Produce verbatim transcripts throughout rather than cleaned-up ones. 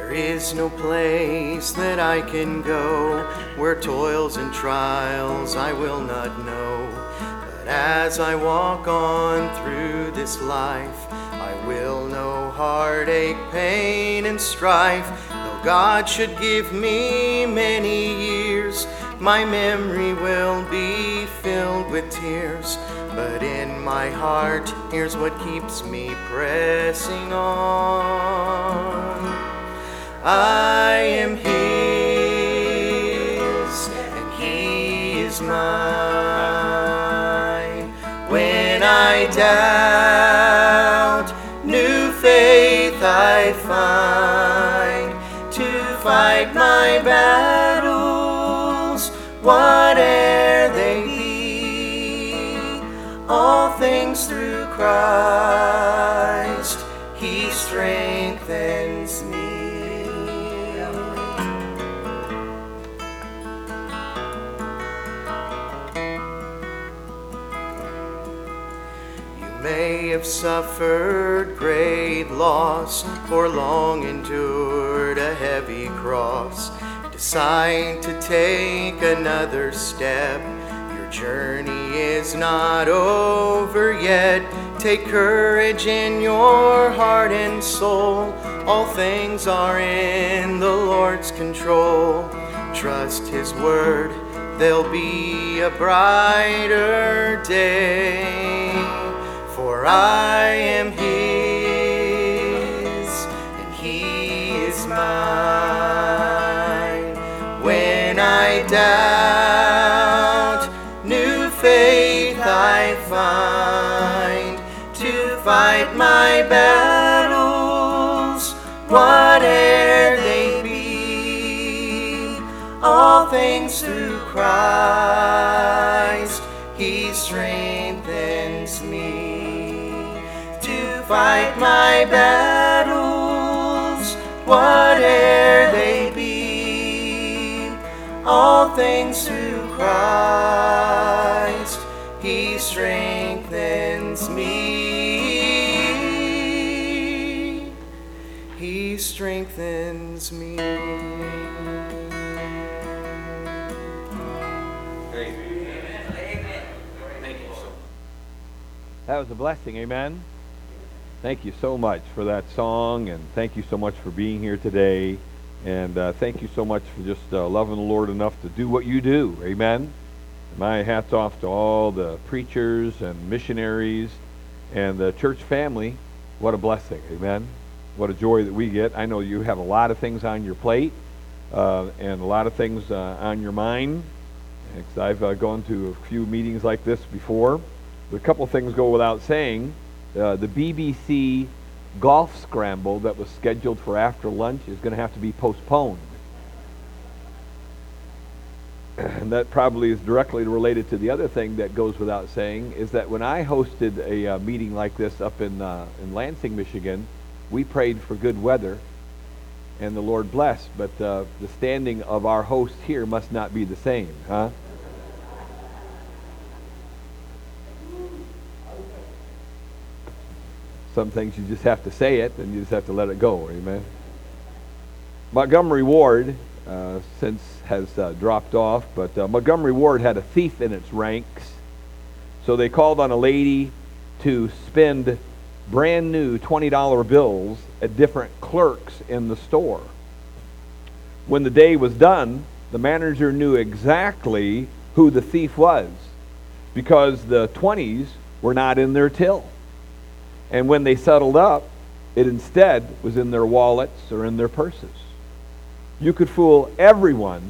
There is no place that I can go where toils and trials I will not know. But as I walk on through this life, I will know heartache, pain, and strife. Though God should give me many years, my memory will be filled with tears. But in my heart, here's what keeps me pressing on. I am His, and He is mine. When I doubt, new faith I find to fight my battles, whate'er they be. All things through Christ, He strengthens me. May have suffered great loss, or long endured a heavy cross. Decide to take another step. Your journey is not over yet. Take courage in your heart and soul. All things are in the Lord's control. Trust His word, there'll be a brighter day. For I am His, and He is mine. When I doubt, new faith I find to fight my battles, whate'er they be. All things through Christ, He strengthens me. Fight my battles, whate'er they be. All things through Christ, He strengthens me. He strengthens me. That was a blessing, amen? Thank you so much for that song, and thank you so much for being here today, and uh, thank you so much for just uh, loving the Lord enough to do what you do, amen? My hat's off to all the preachers and missionaries and the church family. What a blessing, amen? What a joy that we get. I know you have a lot of things on your plate uh, and a lot of things uh, on your mind, because I've uh, gone to a few meetings like this before. But a couple things go without saying. Uh, the B B C golf scramble that was scheduled for after lunch is going to have to be postponed. And that probably is directly related to the other thing that goes without saying, is that when I hosted a uh, meeting like this up in, uh, in Lansing, Michigan, we prayed for good weather, and the Lord blessed, but uh, the standing of our host here must not be the same, huh? Some things you just have to say it, and you just have to let it go, amen? Montgomery Ward, uh, since has uh, dropped off, but uh, Montgomery Ward had a thief in its ranks, so they called on a lady to spend brand new twenty dollar bills at different clerks in the store. When the day was done, the manager knew exactly who the thief was, because the twenties were not in their till. And when they settled up, it instead was in their wallets or in their purses. You could fool everyone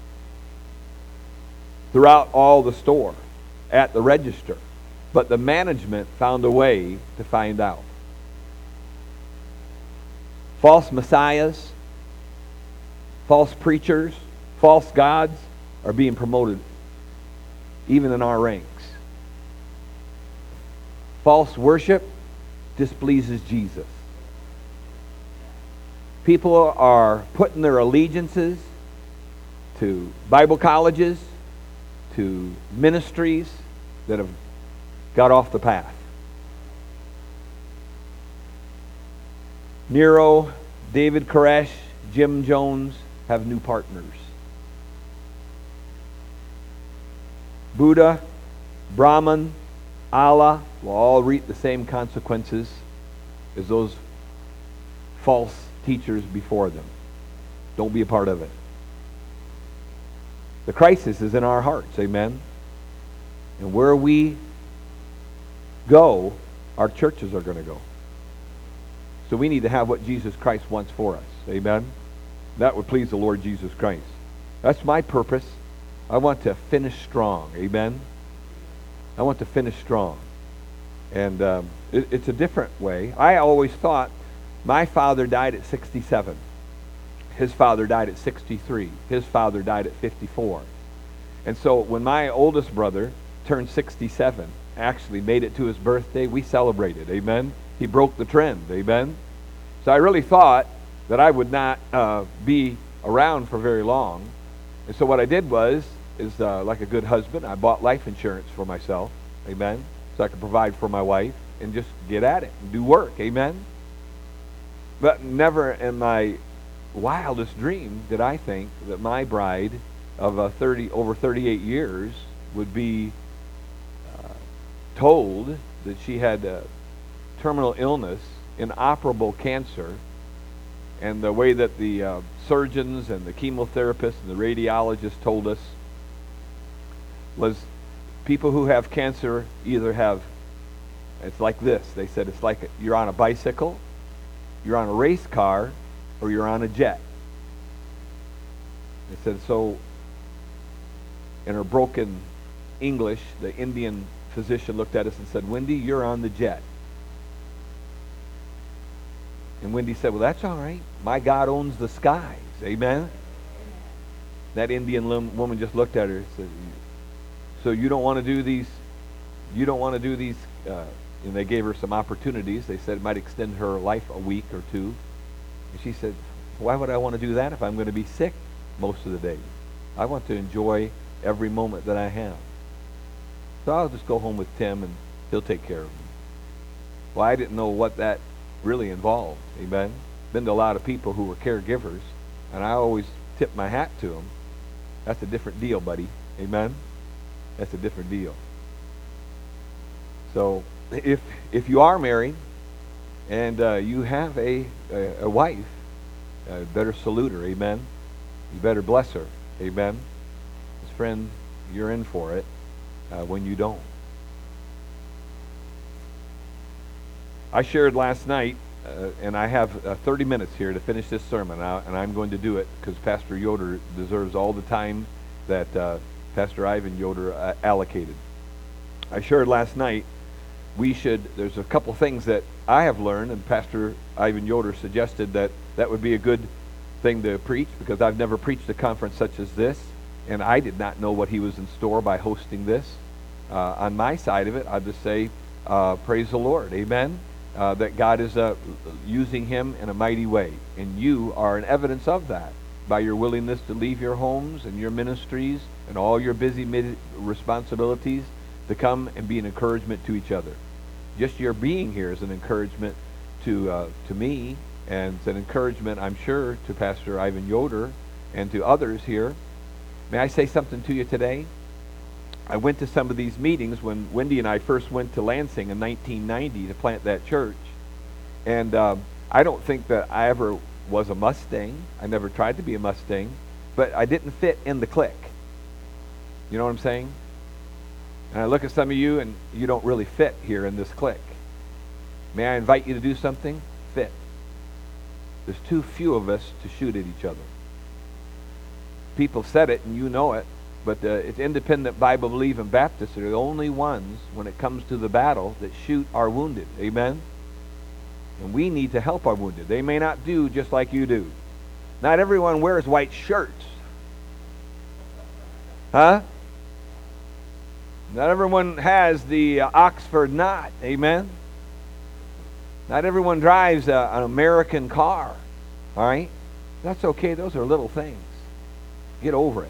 throughout all the store at the register, but the management found a way to find out. False messiahs, false preachers, false gods are being promoted, even in our ranks. False worship displeases Jesus. People are putting their allegiances to Bible colleges, to ministries that have got off the path. Nero, David Koresh, Jim Jones have new partners. Buddha, Brahman, Allah will all reap the same consequences as those false teachers before them. Don't be a part of it. The crisis is in our hearts, amen? And where we go, our churches are going to go. So we need to have what Jesus Christ wants for us, amen? That would please the Lord Jesus Christ. That's my purpose. I want to finish strong, amen? I want to finish strong. And um, it, it's a different way. I always thought my father died at sixty-seven. His father died at sixty-three. His father died at fifty-four. And so when my oldest brother turned sixty-seven, actually made it to his birthday, we celebrated, amen? He broke the trend, amen? So I really thought that I would not uh, be around for very long. And so what I did was, is uh, like a good husband, I bought life insurance for myself, amen? So I could provide for my wife and just get at it and do work, amen? But never in my wildest dream did I think that my bride of uh, thirty over thirty-eight years would be uh, told that she had uh, terminal illness, inoperable cancer, and the way that the uh, surgeons and the chemotherapists and the radiologists told us was people who have cancer either have, it's like this, they said it's like you're on a bicycle, you're on a race car, or you're on a jet. They said, so in her broken English, the Indian physician looked at us and said, Wendy, you're on the jet. And Wendy said, well, that's all right. My God owns the skies. Amen? That Indian woman just looked at her and said, so you don't want to do these, you don't want to do these, uh, and they gave her some opportunities. They said it might extend her life a week or two. And she said, why would I want to do that if I'm going to be sick most of the day? I want to enjoy every moment that I have. So I'll just go home with Tim and he'll take care of me. Well, I didn't know what that really involved. Amen? Been to a lot of people who were caregivers, and I always tip my hat to them. That's a different deal, buddy. Amen? That's a different deal. So if if you are married and uh, you have a, a, a wife, uh, better salute her. Amen? You better bless her. Amen? Because, friend, you're in for it uh, when you don't. I shared last night, uh, and I have uh, thirty minutes here to finish this sermon, uh, and I'm going to do it because Pastor Yoder deserves all the time that uh, Pastor Ivan Yoder uh, allocated. I shared last night, we should, there's a couple things that I have learned, and Pastor Ivan Yoder suggested that that would be a good thing to preach because I've never preached a conference such as this, and I did not know what he was in store by hosting this. Uh, on my side of it, I'll just say, uh, praise the Lord. Amen? Uh, that God is uh, using him in a mighty way. And you are an evidence of that by your willingness to leave your homes and your ministries and all your busy mid- responsibilities to come and be an encouragement to each other. Just your being here is an encouragement to uh, to me, and it's an encouragement, I'm sure, to Pastor Ivan Yoder and to others here. May I say something to you today? I went to some of these meetings when Wendy and I first went to Lansing in nineteen ninety to plant that church. And um, I don't think that I ever was a Mustang. I never tried to be a Mustang. But I didn't fit in the clique. You know what I'm saying? And I look at some of you and you don't really fit here in this clique. May I invite you to do something? Fit. There's too few of us to shoot at each other. People said it and you know it. But uh, it's independent Bible-believing Baptists are the only ones, when it comes to the battle, that shoot our wounded. Amen? And we need to help our wounded. They may not do just like you do. Not everyone wears white shirts. Huh? Not everyone has the uh, Oxford knot. Amen? Not everyone drives uh, an American car. All right? That's okay. Those are little things. Get over it.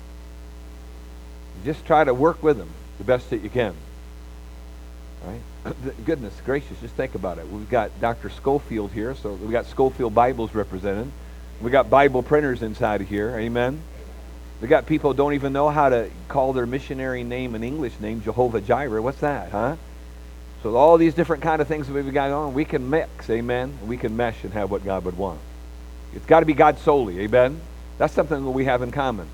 Just try to work with them the best that you can. All right? Goodness gracious, just think about it. We've got Doctor Schofield here, so we've got Schofield Bibles represented. We got Bible printers inside of here. Amen. We got people who don't even know how to call their missionary name an English name, Jehovah Jireh. What's that, huh? So all these different kind of things that we've got on, we can mix, amen? We can mesh and have what God would want. It's got to be God solely, amen? That's something that we have in common.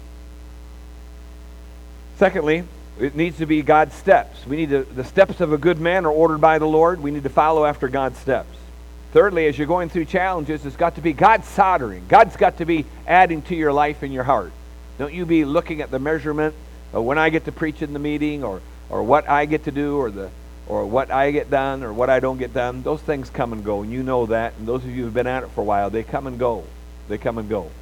Secondly, it needs to be God's steps. We need to, the steps of a good man are ordered by the Lord. We need to follow after God's steps. Thirdly, as you're going through challenges, it's got to be God's soldering. God's got to be adding to your life and your heart. Don't you be looking at the measurement of when I get to preach in the meeting, or, or what I get to do, or the or what I get done, or what I don't get done. Those things come and go, and you know that. And those of you who've been at it for a while, they come and go. They come and go.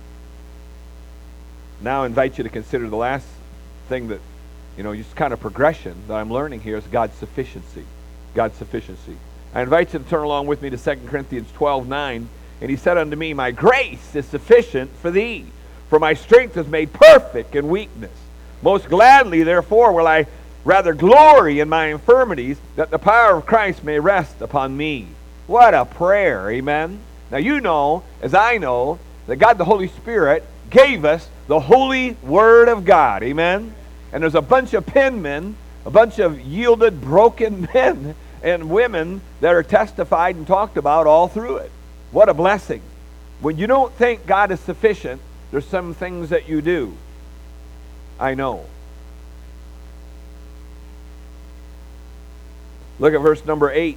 Now I invite you to consider the last thing that, you know, just kind of progression that I'm learning here is God's sufficiency. God's sufficiency. I invite you to turn along with me to Second Corinthians twelve nine. And he said unto me, my grace is sufficient for thee, for my strength is made perfect in weakness. Most gladly, therefore, will I rather glory in my infirmities, that the power of Christ may rest upon me. What a prayer, amen? Now you know, as I know, that God the Holy Spirit gave us the holy Word of God, amen? And there's a bunch of penmen, a bunch of yielded, broken men and women that are testified and talked about all through it. What a blessing. When you don't think God is sufficient, there's some things that you do. I know. Look at verse number eight.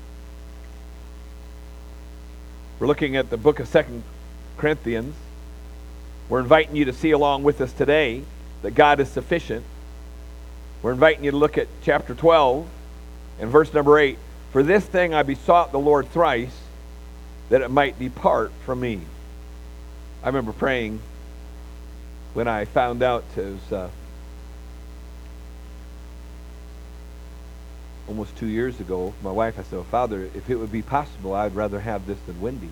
We're looking at the book of Second Corinthians. We're inviting you to see along with us today that God is sufficient. We're inviting you to look at chapter twelve and verse number eight. For this thing I besought the Lord thrice, that it might depart from me. I remember praying when I found out it was uh, almost two years ago. My wife, I said, oh, Father, if it would be possible, I'd rather have this than Wendy.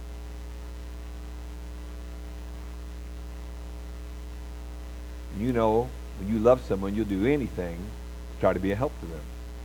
You know, when you love someone, you'll do anything to try to be a help to them.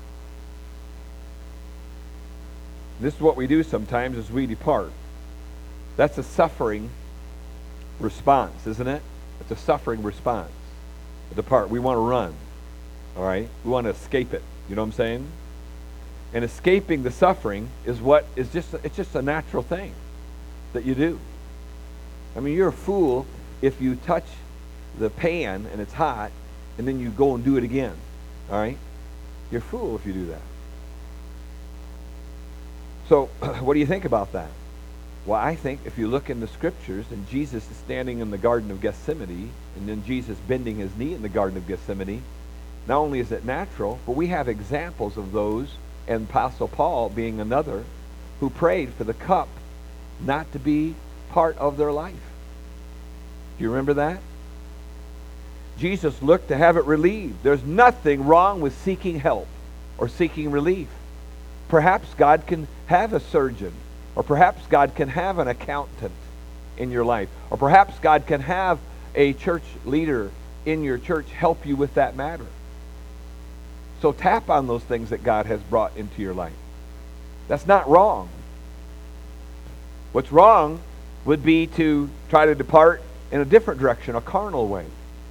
This is what we do sometimes as we depart. That's a suffering response, isn't it? It's a suffering response. To depart. We want to run. All right? We want to escape it. You know what I'm saying? And escaping the suffering is what is just, it's just a natural thing that you do. I mean, you're a fool if you touch the pan and it's hot and then you go and do it again. All right? You're a fool if you do that. So, what do you think about that? Well, I think if you look in the scriptures, and Jesus is standing in the Garden of Gethsemane, and then Jesus bending his knee in the Garden of Gethsemane, not only is it natural, but we have examples of those, and Apostle Paul being another, who prayed for the cup not to be part of their life. Do you remember that? Jesus looked to have it relieved. There's nothing wrong with seeking help or seeking relief. Perhaps God can have a surgeon, or perhaps God can have an accountant in your life, or perhaps God can have a church leader in your church help you with that matter. So tap on those things that God has brought into your life. That's not wrong. What's wrong would be to try to depart in a different direction, a carnal way.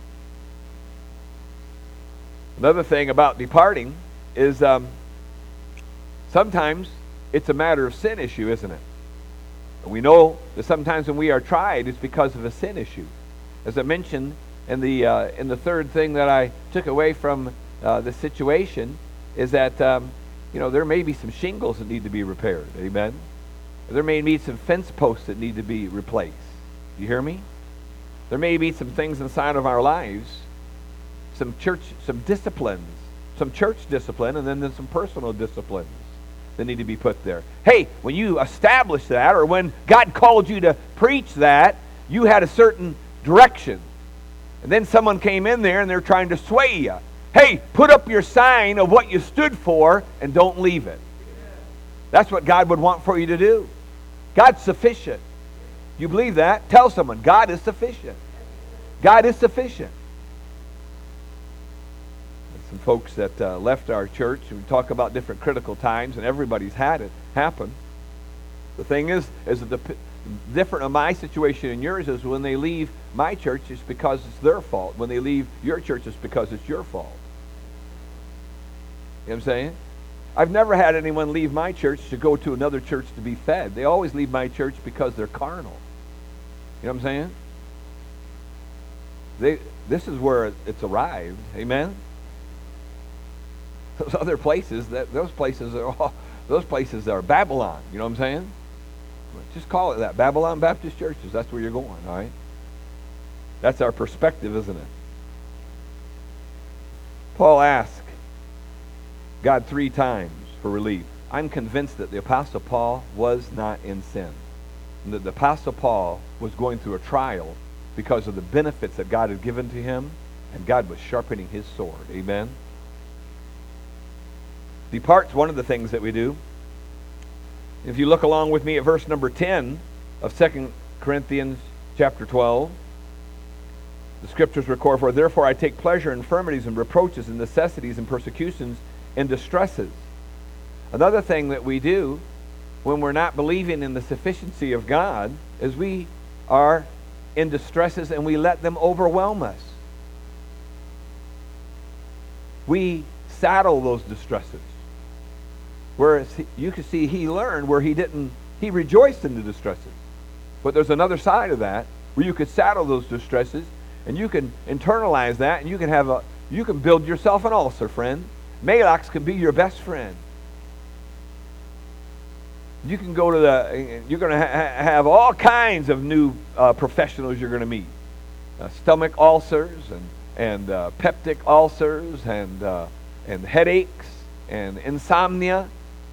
Another thing about departing is um, sometimes it's a matter of sin issue, isn't it? We know that sometimes when we are tried, it's because of a sin issue. As I mentioned in the uh, in the third thing that I took away from uh, the situation is that um, you know, there may be some shingles that need to be repaired. Amen. There may be some fence posts that need to be replaced. You hear me? There may be some things inside of our lives, some church, some disciplines, some church discipline, and then there's some personal disciplines that need to be put there. Hey, when you established that, or when God called you to preach that, you had a certain direction. And then someone came in there and they're trying to sway you. Hey, put up your sign of what you stood for and don't leave it. That's what God would want for you to do. God's sufficient. You believe that? Tell someone, God is sufficient. God is sufficient. Some folks that uh, left our church, and we talk about different critical times, and everybody's had it happen. The thing is, is that the, different of my situation and yours is when they leave my church, it's because it's their fault. When they leave your church, it's because it's your fault. You know what I'm saying? I've never had anyone leave my church to go to another church to be fed. They always leave my church because they're carnal. You know what I'm saying? They, this is where it's arrived. Amen? Those other places, that those places are all, those places are Babylon. You know what I'm saying? Just call it that. Babylon Baptist Churches. That's where you're going, all right? That's our perspective, isn't it? Paul asked God three times for relief. I'm convinced that the Apostle Paul was not in sin. And that the Apostle Paul was going through a trial because of the benefits that God had given to him, and God was sharpening his sword. Amen? Depart's one of the things that we do. If you look along with me at verse number ten of Second Corinthians chapter twelve, the scriptures record, for therefore I take pleasure in infirmities and reproaches and necessities and persecutions and distresses. Another thing that we do when we're not believing in the sufficiency of God is we are in distresses and we let them overwhelm us. We saddle those distresses. Whereas he, you can see he learned where he didn't, he rejoiced in the distresses. But there's another side of that where you could saddle those distresses and you can internalize that and you can have a, you can build yourself an ulcer, friend. Maalox can be your best friend. You can go to the, you're going to ha have all kinds of new uh, professionals you're going to meet. Uh, stomach ulcers and, and uh, peptic ulcers and, uh, and headaches and insomnia.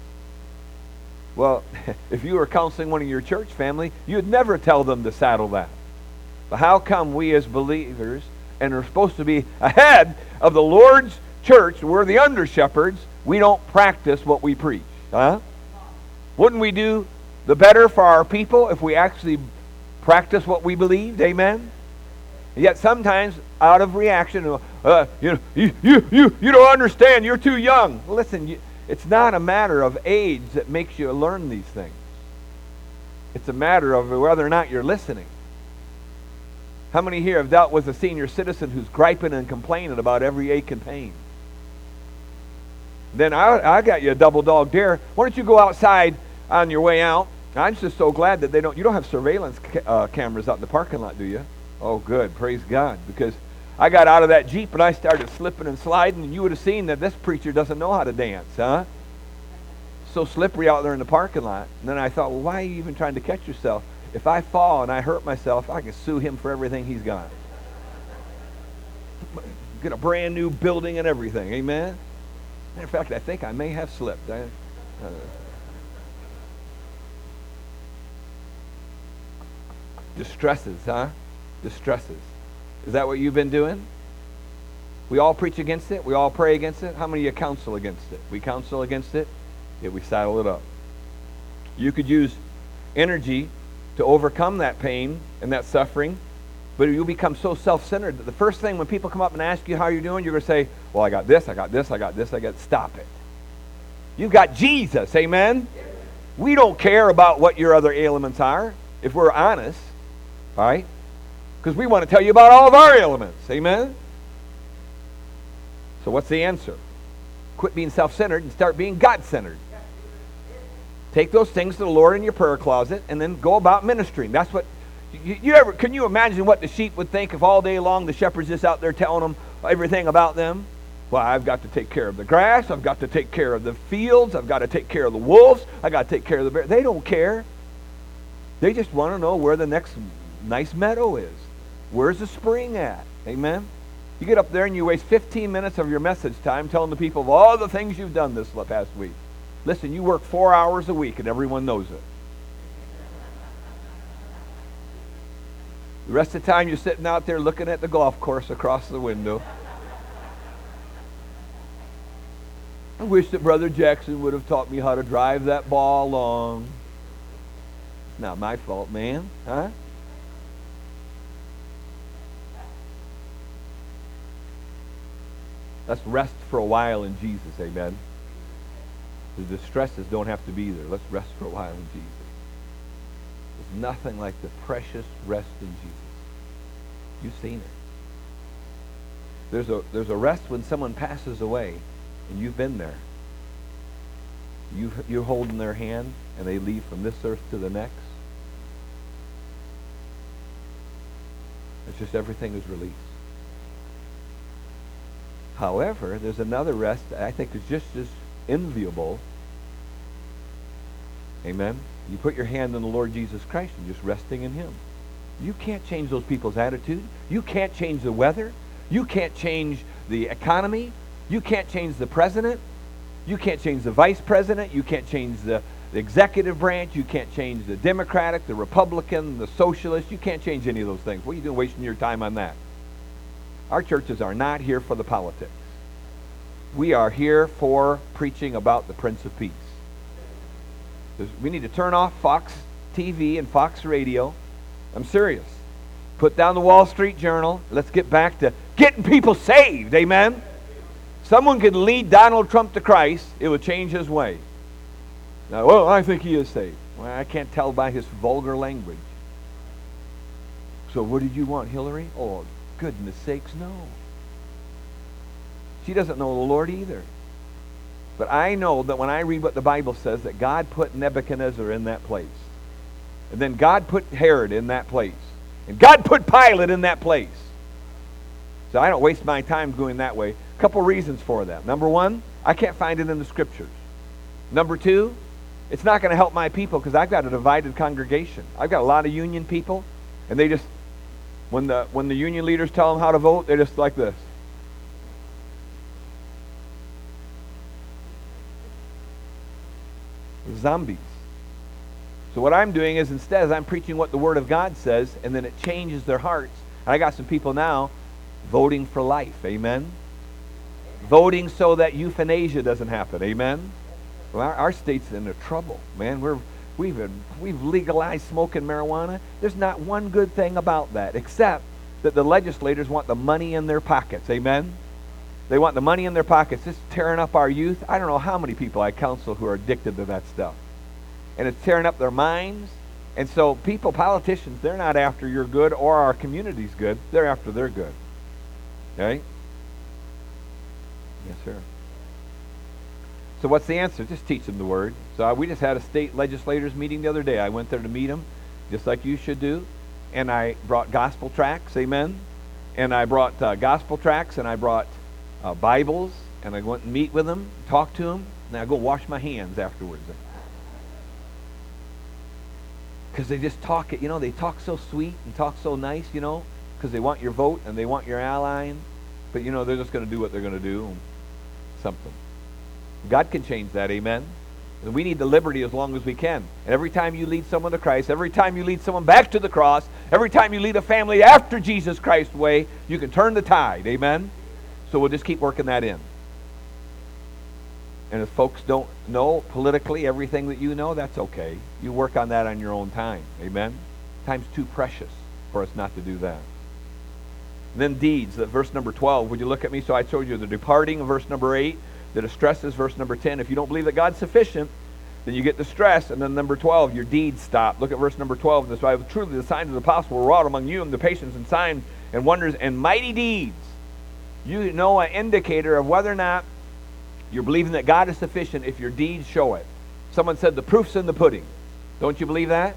Well, if you were counseling one of your church family, you'd never tell them to saddle that. But how come we as believers, and are supposed to be ahead of the Lord's church, we're the under shepherds, we don't practice what we preach? Huh? Wouldn't we do the better for our people if we actually practice what we believed? Amen? And yet sometimes, out of reaction, uh, you know, you, you, you, you don't understand, you're too young. Well, listen, you, it's not a matter of age that makes you learn these things. It's a matter of whether or not you're listening. How many here have dealt with a senior citizen who's griping and complaining about every ache and pain? Then I, I got you a double dog dare. Why don't you go outside on your way out? I'm just so glad that they don't, you don't have surveillance ca uh, cameras out in the parking lot, do you? Oh, good. Praise God. Because I got out of that Jeep and I started slipping and sliding, and you would have seen that this preacher doesn't know how to dance, huh? So slippery out there in the parking lot. And then I thought, well, why are you even trying to catch yourself? If I fall and I hurt myself, I can sue him for everything he's got. Get a brand new building and everything. Amen? Matter of fact, I think I may have slipped. I, uh, distresses, huh? Distresses. Is that what you've been doing? We all preach against it. We all pray against it. How many of you counsel against it? We counsel against it. Yeah, we saddle it up. You could use energy to overcome that pain and that suffering, but you'll become so self-centered that the first thing when people come up and ask you how you're doing, you're going to say, well, I got this, I got this, I got this, I got... Stop it. You've got Jesus, amen? We don't care about what your other ailments are, if we're honest, all right? Because we want to tell you about all of our ailments, amen? So what's the answer? Quit being self-centered and start being God-centered. Take those things to the Lord in your prayer closet and then go about ministering. That's what, you, you ever, can you imagine what the sheep would think if all day long the shepherd's just out there telling them everything about them? Well, I've got to take care of the grass. I've got to take care of the fields. I've got to take care of the wolves. I've got to take care of the bears. They don't care. They just want to know where the next nice meadow is. Where's the spring at? Amen? You get up there and you waste fifteen minutes of your message time telling the people of all the things you've done this past week. Listen, you work four hours a week and everyone knows it. The rest of the time you're sitting out there looking at the golf course across the window. I wish that Brother Jackson would have taught me how to drive that ball long. It's not my fault, man. Huh? Let's rest for a while in Jesus, amen. The distresses don't have to be there. Let's rest for a while in Jesus. There's nothing like the precious rest in Jesus. You've seen it. There's a, there's a rest when someone passes away, and you've been there. You, you're holding their hand, and they leave from this earth to the next. It's just everything is released. However, there's another rest that I think is just as enviable. Amen? You put your hand on the Lord Jesus Christ and just resting in Him. You can't change those people's attitude. You can't change the weather. You can't change the economy. You can't change the president. You can't change the vice president. You can't change the, the executive branch. You can't change the Democratic, the Republican, the Socialist. You can't change any of those things. What are you doing wasting your time on that? Our churches are not here for the politics. We are here for preaching about the Prince of Peace. We need to turn off Fox T V and Fox Radio. I'm serious. Put down the Wall Street Journal. Let's get back to getting people saved. Amen? Someone could lead Donald Trump to Christ. It would change his way. Now, well, I think he is saved. Well, I can't tell by his vulgar language. So what did you want, Hillary? Oh, goodness sakes, no. She doesn't know the Lord either. But I know that when I read what the Bible says, that God put Nebuchadnezzar in that place. And then God put Herod in that place. And God put Pilate in that place. So I don't waste my time going that way. A couple reasons for that. Number one, I can't find it in the Scriptures. Number two, it's not going to help my people because I've got a divided congregation. I've got a lot of union people, and they just, when the when the union leaders tell them how to vote, they're just like this. Zombies. So what I'm doing is instead is I'm preaching what the Word of God says, and then it changes their hearts. And I got some people now voting for life. Amen? Voting so that euthanasia doesn't happen. Amen? Well, our, our state's in trouble, man. We're we've we've legalized smoking marijuana. There's not one good thing about that, except that the legislators want the money in their pockets. Amen? They want the money in their pockets. It's tearing up our youth. I don't know how many people I counsel who are addicted to that stuff. And it's tearing up their minds. And so people, politicians, they're not after your good or our community's good. They're after their good. Okay? Yes, sir. So what's the answer? Just teach them the Word. So uh, we just had a state legislators meeting the other day. I went there to meet them, just like you should do. And I brought gospel tracts, amen? And I brought uh, gospel tracts, and I brought uh, Bibles, and I went and meet with them, talk to them, and I go wash my hands afterwards. Because they just talk it, you know, they talk so sweet and talk so nice, you know, because they want your vote and they want your ally. But, you know, they're just going to do what they're going to do. Something. God can change that, amen? And we need the liberty as long as we can. And every time you lead someone to Christ, every time you lead someone back to the cross, every time you lead a family after Jesus Christ's way, you can turn the tide, amen? So we'll just keep working that in. And if folks don't know politically everything that you know, that's okay. You work on that on your own time. Amen? Time's too precious for us not to do that. And then deeds, that verse number twelve. Would you look at me? So I told you the departing, verse number eight. The distress is verse number ten. If you don't believe that God's sufficient, then you get distress. And then number twelve, your deeds stop. Look at verse number twelve. This why truly the signs of the apostle were wrought among you, and the patience and signs and wonders and mighty deeds. You know an indicator of whether or not you're believing that God is sufficient if your deeds show it. Someone said the proof's in the pudding. Don't you believe that?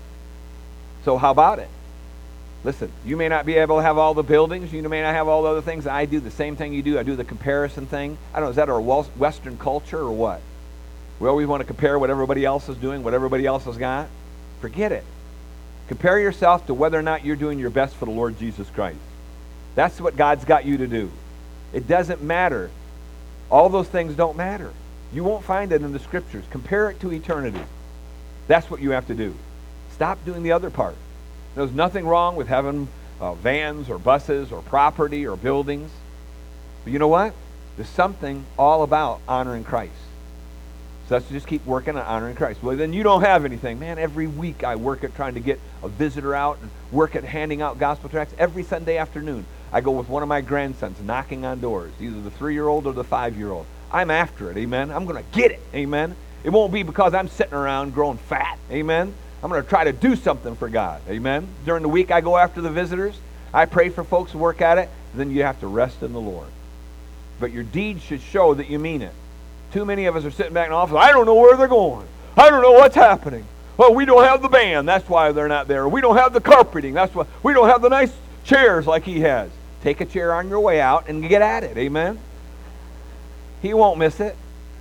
So how about it? Listen, you may not be able to have all the buildings. You may not have all the other things. I do the same thing you do. I do the comparison thing. I don't know, is that our Western culture or what? We always want to compare what everybody else is doing, what everybody else has got. Forget it. Compare yourself to whether or not you're doing your best for the Lord Jesus Christ. That's what God's got you to do. It doesn't matter. All those things don't matter. You won't find it in the Scriptures. Compare it to eternity. That's what you have to do. Stop doing the other part. There's nothing wrong with having uh, vans or buses or property or buildings. But you know what? There's something all about honoring Christ. So let's just keep working on honoring Christ. Well, then you don't have anything. Man, every week I work at trying to get a visitor out and work at handing out gospel tracts. Every Sunday afternoon, I go with one of my grandsons knocking on doors, either the three-year-old or the five-year-old. I'm after it, amen? I'm going to get it, amen? It won't be because I'm sitting around growing fat, amen? I'm I'm going to try to do something for God. Amen? During the week, I go after the visitors. I pray for folks who work at it. Then you have to rest in the Lord. But your deeds should show that you mean it. Too many of us are sitting back in the office. I don't know where they're going. I don't know what's happening. Well, we don't have the band. That's why they're not there. We don't have the carpeting. That's why we don't have the nice chairs like he has. Take a chair on your way out and get at it. Amen? He won't miss it.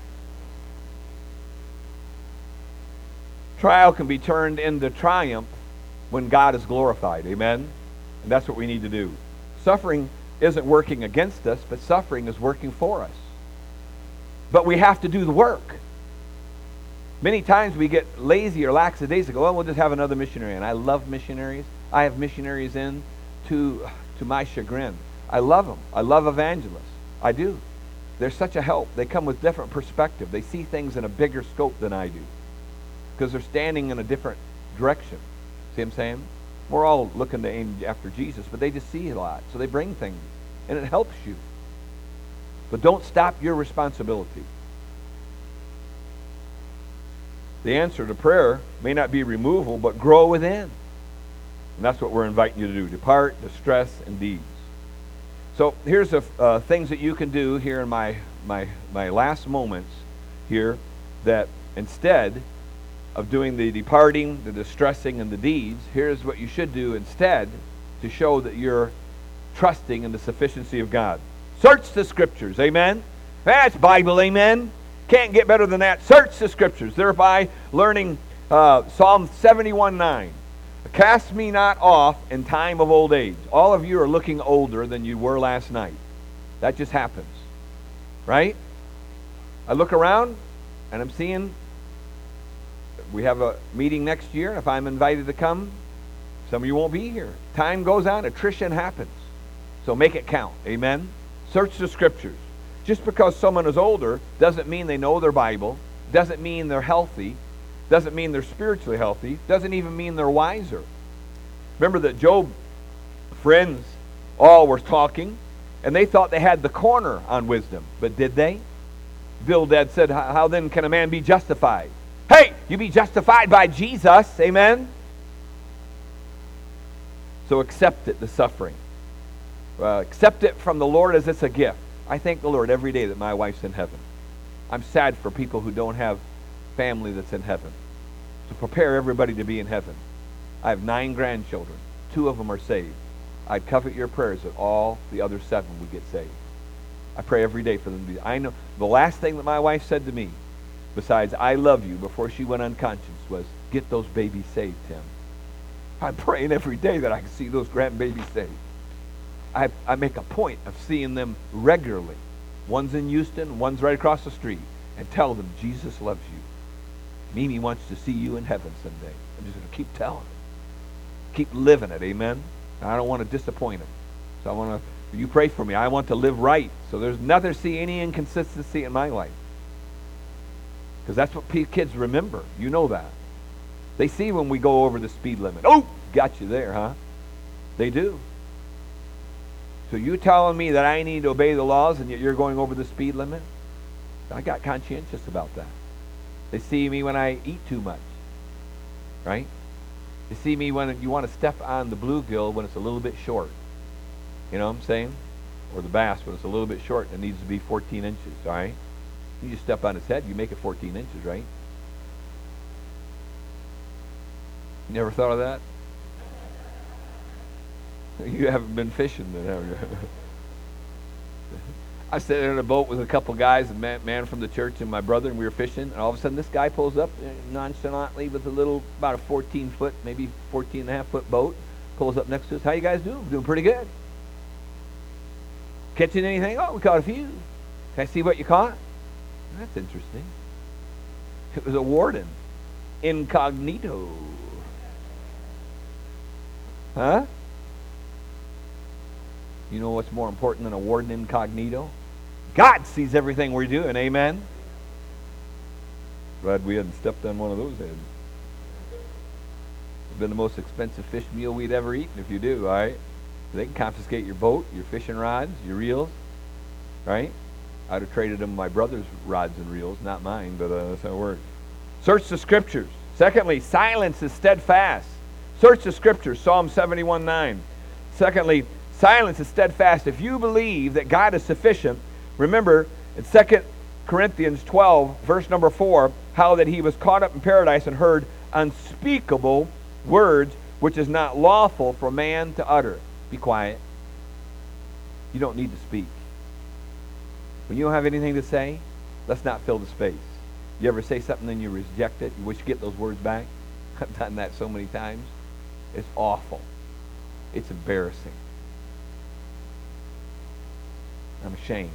Trial can be turned into triumph when God is glorified. Amen? And that's what we need to do. Suffering isn't working against us, but suffering is working for us. But we have to do the work. Many times we get lazy or lackadaisical. Well, we'll just have another missionary. And I love missionaries. I have missionaries in to, to my chagrin. I love them. I love evangelists. I do. They're such a help. They come with different perspective. They see things in a bigger scope than I do, because they're standing in a different direction. See what I'm saying? We're all looking to aim after Jesus, but they just see a lot. So they bring things, and it helps you. But don't stop your responsibility. The answer to prayer may not be removal, but grow within. And that's what we're inviting you to do. Depart distress and deeds. So here's the uh, things that you can do here in my, my, my last moments here, that instead of doing the departing, the distressing, and the deeds, here's what you should do instead to show that you're trusting in the sufficiency of God. Search the Scriptures. Amen? That's Bible. Amen? Can't get better than that. Search the Scriptures, thereby learning uh, Psalm seventy-one nine. Cast me not off in time of old age. All of you are looking older than you were last night. That just happens. Right? I look around and I'm seeing we have a meeting next year, and if I'm invited to come, some of you won't be here. Time goes on, attrition happens. So make it count. Amen? Search the Scriptures. Just because someone is older doesn't mean they know their Bible, doesn't mean they're healthy, doesn't mean they're spiritually healthy, doesn't even mean they're wiser. Remember that Job friends all were talking, and they thought they had the corner on wisdom. But did they? Bildad said, how then can a man be justified? Hey, you be justified by Jesus. Amen? So accept it, the suffering. Uh, accept it from the Lord as it's a gift. I thank the Lord every day that my wife's in heaven. I'm sad for people who don't have family that's in heaven. So prepare everybody to be in heaven. I have nine grandchildren. Two of them are saved. I'd covet your prayers that all the other seven would get saved. I pray every day for them to be. I know the last thing that my wife said to me, besides I love you, before she went unconscious, was get those babies saved, Tim. I'm praying every day that I can see those grandbabies saved. I, I make a point of seeing them regularly. One's in Houston, one's right across the street, and tell them Jesus loves you. Mimi wants to see you in heaven someday. I'm just going to keep telling them. Keep living it, amen? I don't want to disappoint them. So I want to, you pray for me. I want to live right. So there's never see any inconsistency in my life. Because that's what kids remember. You know that. They see when we go over the speed limit. Oh, got you there, huh? They do. So you telling me that I need to obey the laws and yet you're going over the speed limit? I got conscientious about that. They see me when I eat too much. Right? They see me when you want to step on the bluegill when it's a little bit short. You know what I'm saying? Or the bass when it's a little bit short and it needs to be fourteen inches. All right? You just step on its head, you make it fourteen inches, right? You never thought of that? You haven't been fishing then, have you? I sat in a boat with a couple guys, a man, man from the church and my brother, and we were fishing, and all of a sudden this guy pulls up nonchalantly with a little, about a fourteen foot, maybe fourteen and a half foot boat, pulls up next to us. How you guys doing? Doing pretty good. Catching anything? Oh, we caught a few. Can I see what you caught? That's interesting. It was a warden. Incognito. Huh? You know what's more important than a warden incognito? God sees everything we're doing, amen? Glad we hadn't stepped on one of those heads. It's been the most expensive fish meal we'd ever eaten if you do, all right? They can confiscate your boat, your fishing rods, your reels, right? I'd have traded them my brother's rods and reels, not mine, but uh, that's how it works. Search the Scriptures. Secondly, silence is steadfast. Search the scriptures, Psalm seventy-one nine. Secondly, silence is steadfast. If you believe that God is sufficient, remember in Second Corinthians twelve, verse number four, how that he was caught up in paradise and heard unspeakable words, which is not lawful for man to utter. Be quiet. You don't need to speak. When you don't have anything to say, let's not fill the space. You ever say something and you reject it? You wish you get those words back? I've done that so many times. It's awful. It's embarrassing. I'm ashamed.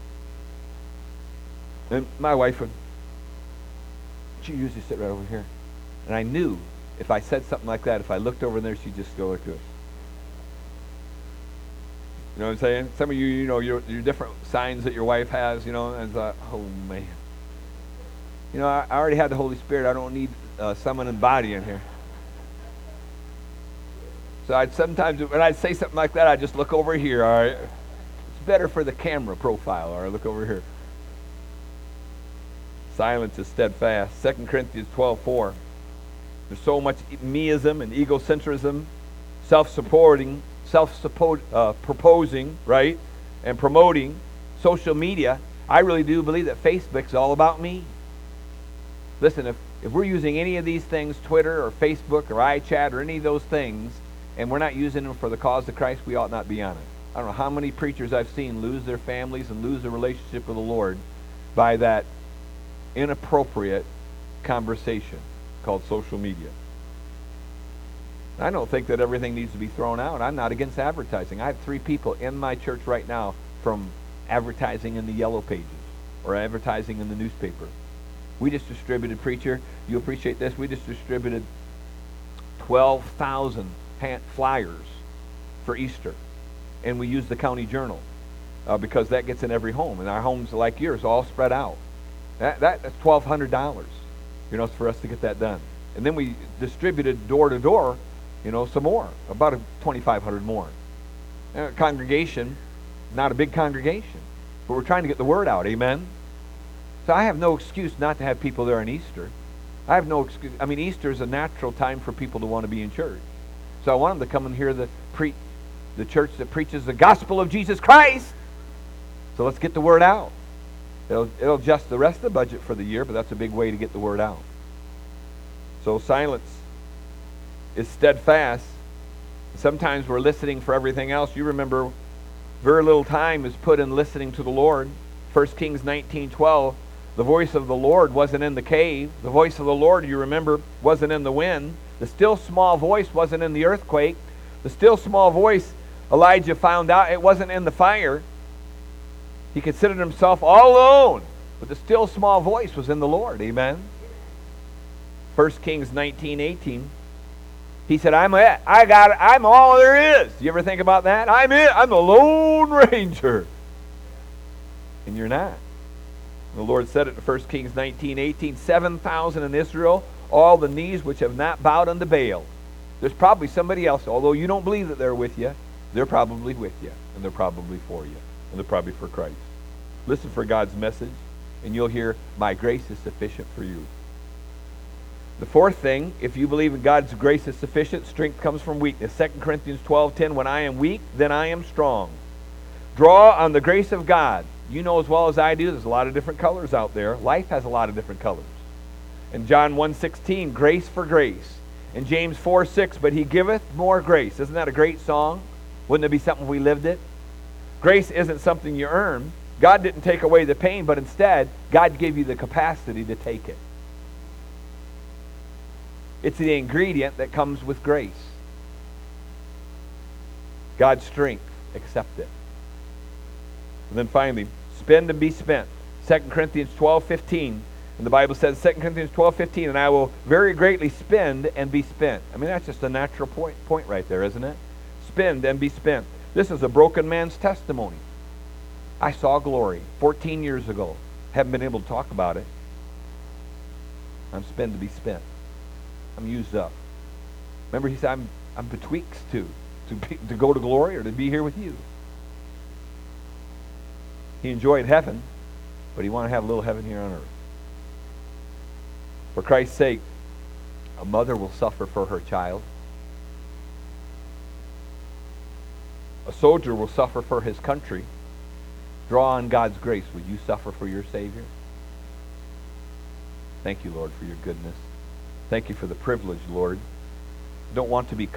And my wife would, she usually sit right over here. And I knew if I said something like that, if I looked over there, she'd just go like this. You know what I'm saying? Some of you, you know, your, your different signs that your wife has, you know, and I thought, oh man. You know, I, I already had the Holy Spirit. I don't need uh, summoning body in here. So I'd sometimes, when I'd say something like that, I'd just look over here, all right? It's better for the camera profile, all right? Look over here. Silence is steadfast. Second Corinthians twelve four. There's so much meism and egocentrism, self-supporting, self-proposing, uh, right? And promoting social media. I really do believe that Facebook's all about me. Listen, if, if we're using any of these things, Twitter or Facebook or iChat or any of those things, and we're not using them for the cause of Christ, we ought not be on it. I don't know how many preachers I've seen lose their families and lose their relationship with the Lord by that inappropriate conversation called social media. I don't think that everything needs to be thrown out. I'm not against advertising. I have three people in my church right now from advertising in the yellow pages or advertising in the newspaper. We just distributed, preacher, you appreciate this, we just distributed twelve thousand flyers for Easter. And we use the county journal uh, because that gets in every home. And our homes like yours all spread out. That, that, that's twelve hundred dollars, you know, for us to get that done. And then we distributed door to door, you know, some more, about a twenty-five hundred more. And a congregation, not a big congregation, but we're trying to get the word out, amen? So I have no excuse not to have people there on Easter. I have no excuse. I mean, Easter is a natural time for people to want to be in church. So I want them to come and hear the pre, the church that preaches the gospel of Jesus Christ. So let's get the word out. It'll, it'll adjust the rest of the budget for the year, but that's a big way to get the word out. So silence is steadfast. Sometimes we're listening for everything else. You remember, very little time is put in listening to the Lord. First Kings nineteen twelve, the voice of the Lord wasn't in the cave. The voice of the Lord, you remember, wasn't in the wind. The still small voice wasn't in the earthquake. The still small voice, Elijah found out, it wasn't in the fire. He considered himself all alone, but the still small voice was in the Lord. Amen. First Kings nineteen eighteen. He said, I'm it. I got it. I'm all there is. Do you ever think about that? I'm it. I'm the Lone Ranger. And you're not. The Lord said it in First Kings nineteen eighteen, seven thousand in Israel, all the knees which have not bowed unto Baal. There's probably somebody else, although you don't believe that they're with you, they're probably with you, and they're probably for you, and they're probably for Christ. Listen for God's message, and you'll hear, my grace is sufficient for you. The fourth thing, if you believe in God's grace is sufficient, strength comes from weakness. Second Corinthians twelve ten, when I am weak, then I am strong. Draw on the grace of God. You know as well as I do, there's a lot of different colors out there. Life has a lot of different colors. In John one sixteen, grace for grace. In James four six, but he giveth more grace. Isn't that a great song? Wouldn't it be something if we lived it? Grace isn't something you earn. God didn't take away the pain, but instead, God gave you the capacity to take it. It's the ingredient that comes with grace. God's strength, accept it. And then finally, spend and be spent. Second Corinthians twelve fifteen. And the Bible says, Second Corinthians twelve fifteen, and I will very greatly spend and be spent. I mean, that's just a natural point, point right there, isn't it? Spend and be spent. This is a broken man's testimony. I saw glory fourteen years ago. Haven't been able to talk about it. I'm spend to be spent. I'm used up. Remember, he said, I'm, I'm betwixt two, to, be, to go to glory or to be here with you. He enjoyed heaven, but he wanted to have a little heaven here on earth. For Christ's sake, A mother will suffer for her child. A soldier will suffer for his country. Draw on God's grace. Will you suffer for your Savior? Thank you, Lord, for your goodness. Thank you for the privilege, Lord. I don't want to be